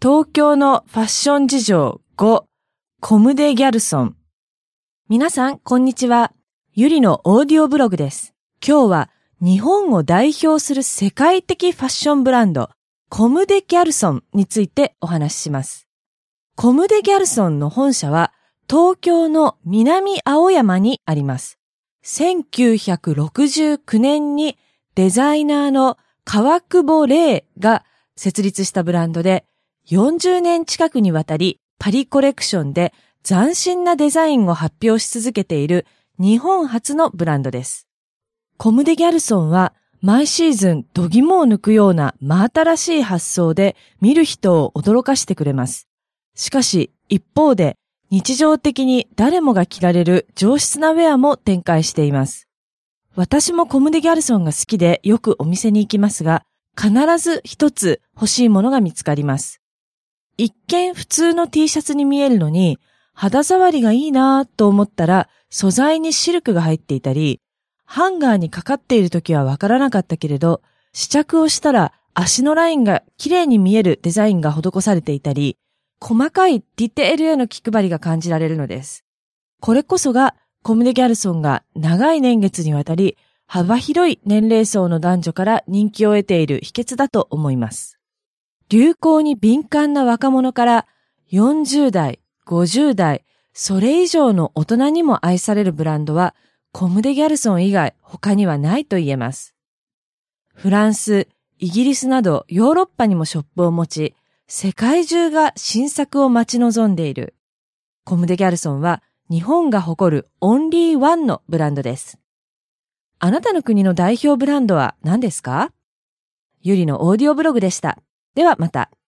東京のファッション事情5、コムデ・ギャルソン。皆さん、こんにちは。ゆりのオーディオブログです。今日は日本を代表する世界的ファッションブランド、コムデ・ギャルソンについてお話しします。コムデ・ギャルソンの本社は東京の南青山にあります。1969年にデザイナーの川久保玲が設立したブランドで、40年近くにわたりパリコレクションで斬新なデザインを発表し続けている日本初のブランドです。コムデ・ギャルソンは毎シーズン度肝を抜くような真新しい発想で見る人を驚かしてくれます。しかし一方で日常的に誰もが着られる上質なウェアも展開しています。私もコムデ・ギャルソンが好きでよくお店に行きますが、必ず一つ欲しいものが見つかります。一見普通の T シャツに見えるのに、肌触りがいいなぁと思ったら素材にシルクが入っていたり、ハンガーにかかっている時はわからなかったけれど、試着をしたら足のラインが綺麗に見えるデザインが施されていたり、細かいディテールへの気配りが感じられるのです。これこそがコムデ・ギャルソンが長い年月にわたり幅広い年齢層の男女から人気を得ている秘訣だと思います。流行に敏感な若者から40代、50代、それ以上の大人にも愛されるブランドはコムデ・ギャルソン以外他にはないと言えます。フランス、イギリスなどヨーロッパにもショップを持ち、世界中が新作を待ち望んでいる。コムデ・ギャルソンは日本が誇るオンリーワンのブランドです。あなたの国の代表ブランドは何ですか？ゆりのオーディオブログでした。ではまた。